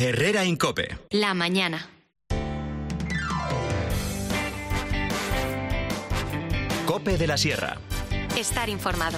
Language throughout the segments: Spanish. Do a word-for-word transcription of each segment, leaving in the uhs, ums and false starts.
Herrera en COPE. La mañana. COPE de la Sierra. Estar informado.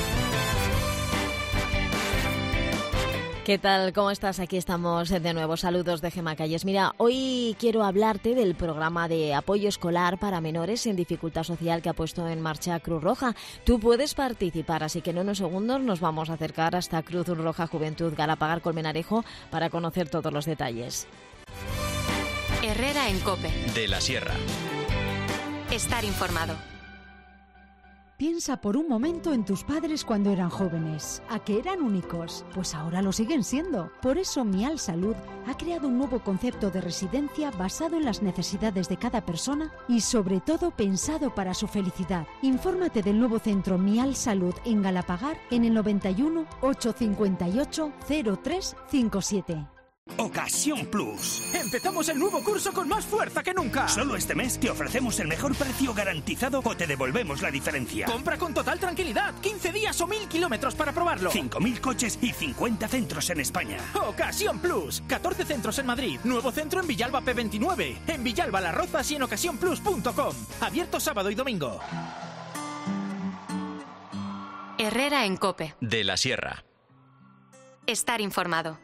¿Qué tal? ¿Cómo estás? Aquí estamos de nuevo. Saludos de Gemma Calles. Mira, hoy quiero hablarte del programa de apoyo escolar para menores en dificultad social que ha puesto en marcha Cruz Roja. Tú puedes participar, así que en unos segundos nos vamos a acercar hasta Cruz Roja Juventud Galapagar Colmenarejo para conocer todos los detalles. Herrera en COPE. De la Sierra. Estar informado. Piensa por un momento en tus padres cuando eran jóvenes, a que eran únicos, pues ahora lo siguen siendo. Por eso Mial Salud ha creado un nuevo concepto de residencia basado en las necesidades de cada persona y sobre todo pensado para su felicidad. Infórmate del nuevo centro Mial Salud en Galapagar en el noventa y uno, ochocientos cincuenta y ocho, cero tres cincuenta y siete. Ocasión Plus. ¡Empezamos el nuevo curso con más fuerza que nunca! Solo este mes te ofrecemos el mejor precio garantizado o te devolvemos la diferencia. ¡Compra con total tranquilidad! ¡quince días o mil kilómetros para probarlo! cinco mil coches y cincuenta centros en España. ¡Ocasión Plus! catorce centros en Madrid. Nuevo centro en Villalba P veintinueve. En Villalba Las Rozas y en ocasión plus punto com. Abierto sábado y domingo. Herrera en COPE. De la Sierra. Estar informado.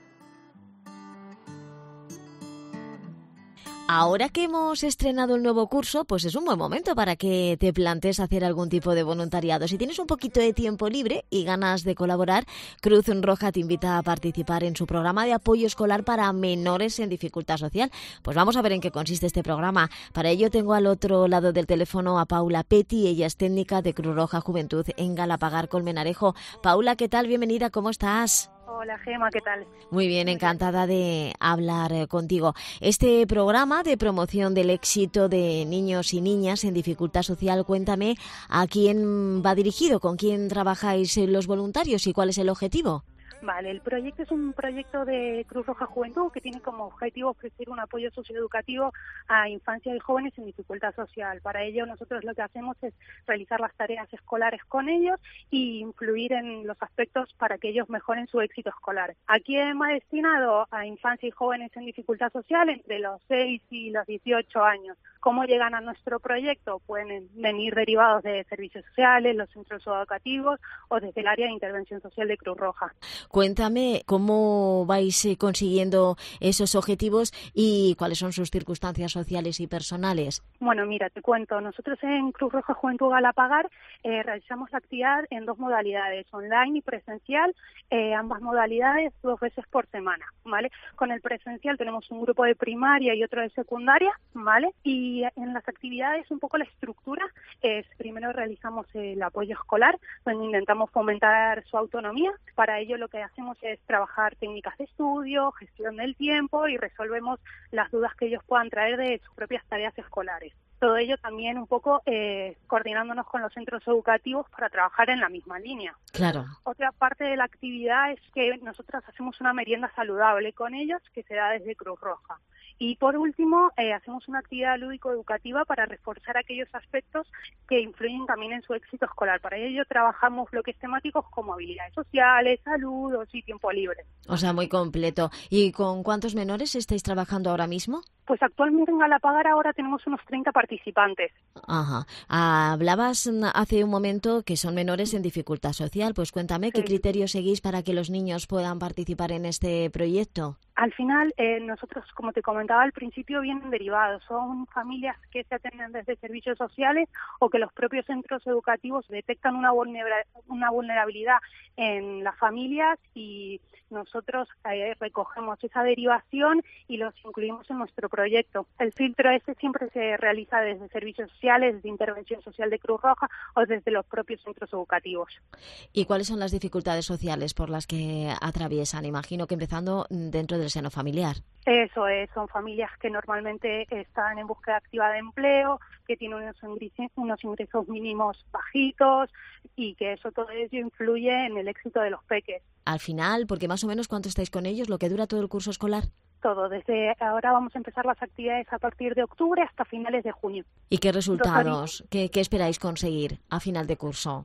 Ahora que hemos estrenado el nuevo curso, pues es un buen momento para que te plantees hacer algún tipo de voluntariado. Si tienes un poquito de tiempo libre y ganas de colaborar, Cruz Roja te invita a participar en su programa de apoyo escolar para menores en dificultad social. Pues vamos a ver en qué consiste este programa. Para ello tengo al otro lado del teléfono a Paula Petty, ella es técnica de Cruz Roja Juventud en Galapagar Colmenarejo. Paula, ¿qué tal? Bienvenida, ¿cómo estás? Hola Gema, ¿qué tal? Muy bien, encantada de hablar contigo. Este programa de promoción del éxito de niños y niñas en dificultad social, cuéntame a quién va dirigido, con quién trabajáis los voluntarios y cuál es el objetivo. Vale, el proyecto es un proyecto de Cruz Roja Juventud que tiene como objetivo ofrecer un apoyo socioeducativo a infancia y jóvenes en dificultad social. Para ello nosotros lo que hacemos es realizar las tareas escolares con ellos y influir en los aspectos para que ellos mejoren su éxito escolar. ¿A quién va destinado? A infancia y jóvenes en dificultad social entre los seis y los dieciocho años. ¿Cómo llegan a nuestro proyecto? Pueden venir derivados de servicios sociales, los centros educativos o desde el área de intervención social de Cruz Roja. Cuéntame cómo vais consiguiendo esos objetivos y cuáles son sus circunstancias sociales y personales. Bueno, mira, te cuento. Nosotros en Cruz Roja Juventud Galapagar eh, realizamos la actividad en dos modalidades, online y presencial, eh, ambas modalidades dos veces por semana, ¿vale? Con el presencial tenemos un grupo de primaria y otro de secundaria, ¿vale? Y en las actividades un poco la estructura es, primero realizamos el apoyo escolar, donde intentamos fomentar su autonomía. Para ello lo que hacemos es trabajar técnicas de estudio, gestión del tiempo y resolvemos las dudas que ellos puedan traer de sus propias tareas escolares. Todo ello también un poco eh, coordinándonos con los centros educativos para trabajar en la misma línea. Claro. Otra parte de la actividad es que nosotros hacemos una merienda saludable con ellos que se da desde Cruz Roja. Y por último, eh, hacemos una actividad lúdico-educativa para reforzar aquellos aspectos que influyen también en su éxito escolar. Para ello trabajamos bloques temáticos como habilidades sociales, salud o sí, tiempo libre. O sea, muy completo. ¿Y con cuántos menores estáis trabajando ahora mismo? Pues actualmente en Galapagar ahora tenemos unos treinta participantes. Ajá. Hablabas hace un momento que son menores en dificultad social. Pues cuéntame, sí. ¿Qué criterios seguís para que los niños puedan participar en este proyecto? Al final, eh, nosotros, como te comentaba al principio, vienen derivados. Son familias que se atienden desde servicios sociales o que los propios centros educativos detectan una, vulnera- una vulnerabilidad en las familias y nosotros eh, recogemos esa derivación y los incluimos en nuestro proyecto. El filtro ese siempre se realiza desde servicios sociales, desde intervención social de Cruz Roja o desde los propios centros educativos. ¿Y cuáles son las dificultades sociales por las que atraviesan? Imagino que empezando dentro del seno familiar. Eso es, son familias que normalmente están en búsqueda activa de empleo, que tienen unos ingresos, unos ingresos mínimos bajitos y que eso todo ello influye en el éxito de los peques. Al final, porque más o menos ¿cuánto estáis con ellos? ¿Lo que dura todo el curso escolar? Todo, desde ahora vamos a empezar las actividades a partir de octubre hasta finales de junio. ¿Y qué resultados, qué, qué esperáis conseguir a final de curso?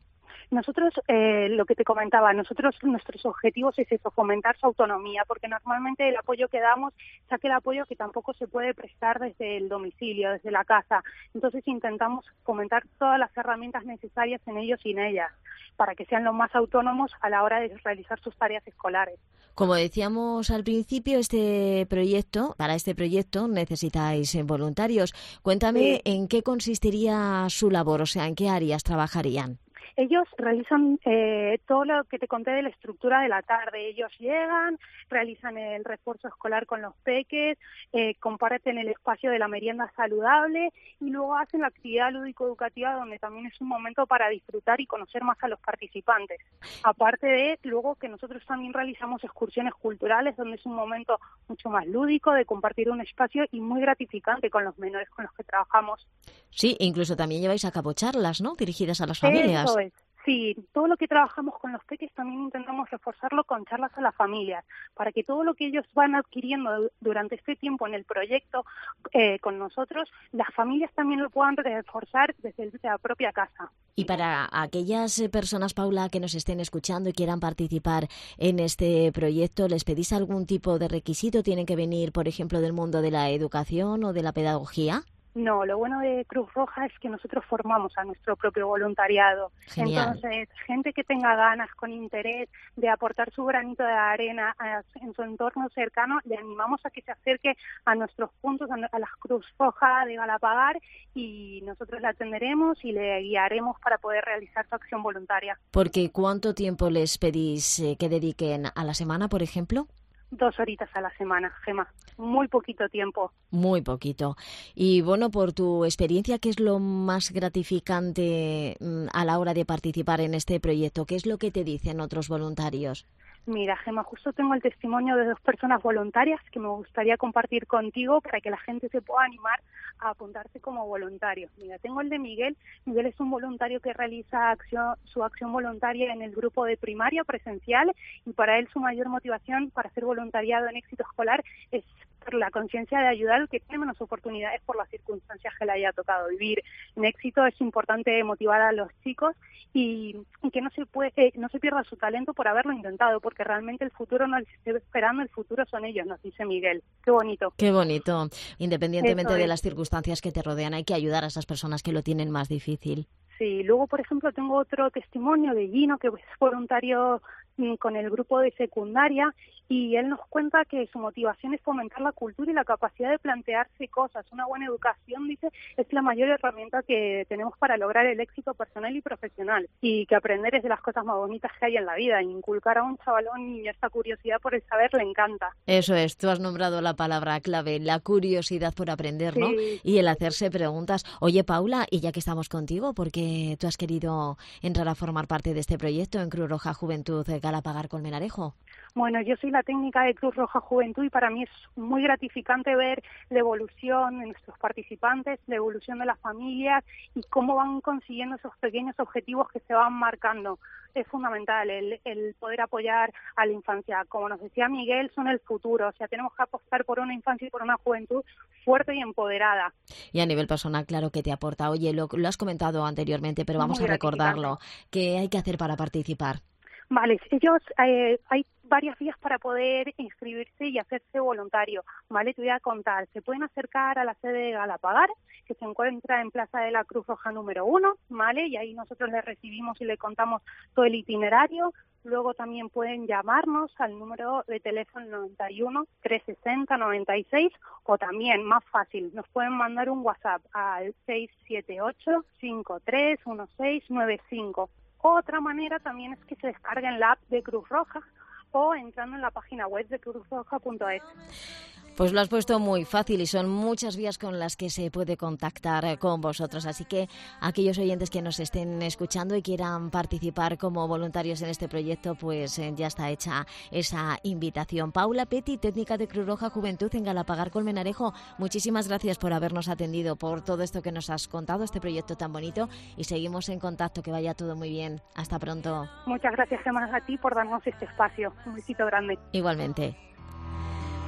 Nosotros, eh, lo que te comentaba, nosotros nuestros objetivos es eso, fomentar su autonomía, porque normalmente el apoyo que damos es aquel apoyo que tampoco se puede prestar desde el domicilio, desde la casa. Entonces intentamos fomentar todas las herramientas necesarias en ellos y en ellas, para que sean lo más autónomos a la hora de realizar sus tareas escolares. Como decíamos al principio, este proyecto, para este proyecto necesitáis voluntarios. Cuéntame Sí. en qué consistiría su labor, o sea, en qué áreas trabajarían. Ellos realizan eh, todo lo que te conté de la estructura de la tarde. Ellos llegan, realizan el refuerzo escolar con los peques, eh, comparten el espacio de la merienda saludable y luego hacen la actividad lúdico-educativa, donde también es un momento para disfrutar y conocer más a los participantes. Aparte de, luego que nosotros también realizamos excursiones culturales, donde es un momento mucho más lúdico de compartir un espacio y muy gratificante con los menores con los que trabajamos. Sí, incluso también lleváis a cabo charlas, ¿no?, dirigidas a las familias. Eso es. Sí, todo lo que trabajamos con los peques también intentamos reforzarlo con charlas a las familias, para que todo lo que ellos van adquiriendo durante este tiempo en el proyecto eh, con nosotros, las familias también lo puedan reforzar desde la propia casa. Y para aquellas personas, Paula, que nos estén escuchando y quieran participar en este proyecto, ¿les pedís algún tipo de requisito? ¿Tienen que venir, por ejemplo, del mundo de la educación o de la pedagogía? No, lo bueno de Cruz Roja es que nosotros formamos a nuestro propio voluntariado. Genial. Entonces, gente que tenga ganas, con interés de aportar su granito de arena a, en su entorno cercano, le animamos a que se acerque a nuestros puntos, a, a la Cruz Roja de Galapagar, y nosotros la atenderemos y le guiaremos para poder realizar su acción voluntaria. Porque ¿cuánto tiempo les pedís eh, que dediquen a la semana, por ejemplo? Dos horitas a la semana, Gema. Muy poquito tiempo. Muy poquito. Y bueno, por tu experiencia, ¿qué es lo más gratificante mm, a la hora de participar en este proyecto? ¿Qué es lo que te dicen otros voluntarios? Mira, Gema, justo tengo el testimonio de dos personas voluntarias que me gustaría compartir contigo para que la gente se pueda animar a apuntarse como voluntario. Mira, tengo el de Miguel. Miguel es un voluntario que realiza acción, su acción voluntaria en el grupo de primaria presencial, y para él su mayor motivación para hacer voluntariado en éxito escolar es por la conciencia de ayudar al que tiene menos oportunidades por las circunstancias que le haya tocado vivir. En éxito es importante motivar a los chicos y, y que no se puede, eh, no se pierda su talento por haberlo intentado, porque realmente el futuro no les esté esperando, el futuro son ellos, nos dice Miguel. Qué bonito. Qué bonito. Independientemente Eso de es. las circunstancias que te rodean, hay que ayudar a esas personas que lo tienen más difícil. Sí, luego, por ejemplo, tengo otro testimonio de Gino, que es voluntario mm, con el grupo de secundaria, y él nos cuenta que su motivación es fomentar la cultura y la capacidad de plantearse cosas. Una buena educación, dice, es la mayor herramienta que tenemos para lograr el éxito personal y profesional, y que aprender es de las cosas más bonitas que hay en la vida. Inculcar a un chavalón niño esta curiosidad por el saber le encanta. Eso es, tú has nombrado la palabra clave, la curiosidad por aprender, ¿no? Sí. Y el hacerse preguntas. Oye, Paula, y ya que estamos contigo, ¿por qué tú has querido entrar a formar parte de este proyecto en Cruz Roja Juventud Galapagar Colmenarejo? Bueno, yo soy la técnica de Cruz Roja Juventud y para mí es muy gratificante ver la evolución de nuestros participantes, la evolución de las familias y cómo van consiguiendo esos pequeños objetivos que se van marcando. Es fundamental el, el poder apoyar a la infancia. Como nos decía Miguel, son el futuro. O sea, tenemos que apostar por una infancia y por una juventud fuerte y empoderada. Y a nivel personal, claro que te aporta. Oye, lo, lo has comentado anteriormente, pero vamos Muy a recordarlo. ¿Qué hay que hacer para participar? Vale, ellos, eh, hay varias vías para poder inscribirse y hacerse voluntario, ¿vale? Te voy a contar. Se pueden acercar a la sede de Galapagar, que se encuentra en Plaza de la Cruz Roja número uno, ¿vale? Y ahí nosotros les recibimos y le contamos todo el itinerario. Luego también pueden llamarnos al número de teléfono noventa y uno, trescientos sesenta, noventa y seis, o también, más fácil, nos pueden mandar un WhatsApp al seis siete ocho, cinco tres uno seis nueve cinco. Otra manera también es que se descarguen la app de Cruz Roja o entrando en la página web de cruz roja punto es. Pues lo has puesto muy fácil y son muchas vías con las que se puede contactar con vosotros. Así que aquellos oyentes que nos estén escuchando y quieran participar como voluntarios en este proyecto, pues eh, ya está hecha esa invitación. Paula Petit, técnica de Cruz Roja Juventud en Galapagar Colmenarejo, muchísimas gracias por habernos atendido, por todo esto que nos has contado, este proyecto tan bonito, y seguimos en contacto, que vaya todo muy bien. Hasta pronto. Muchas gracias, Gemma, a ti por darnos este espacio. Un besito grande. Igualmente.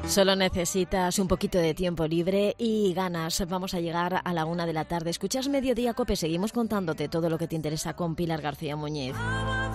Solo necesitas un poquito de tiempo libre y ganas. Vamos a llegar a la una de la tarde. Escuchas Mediodía Cope. Seguimos contándote todo lo que te interesa con Pilar García Muñiz.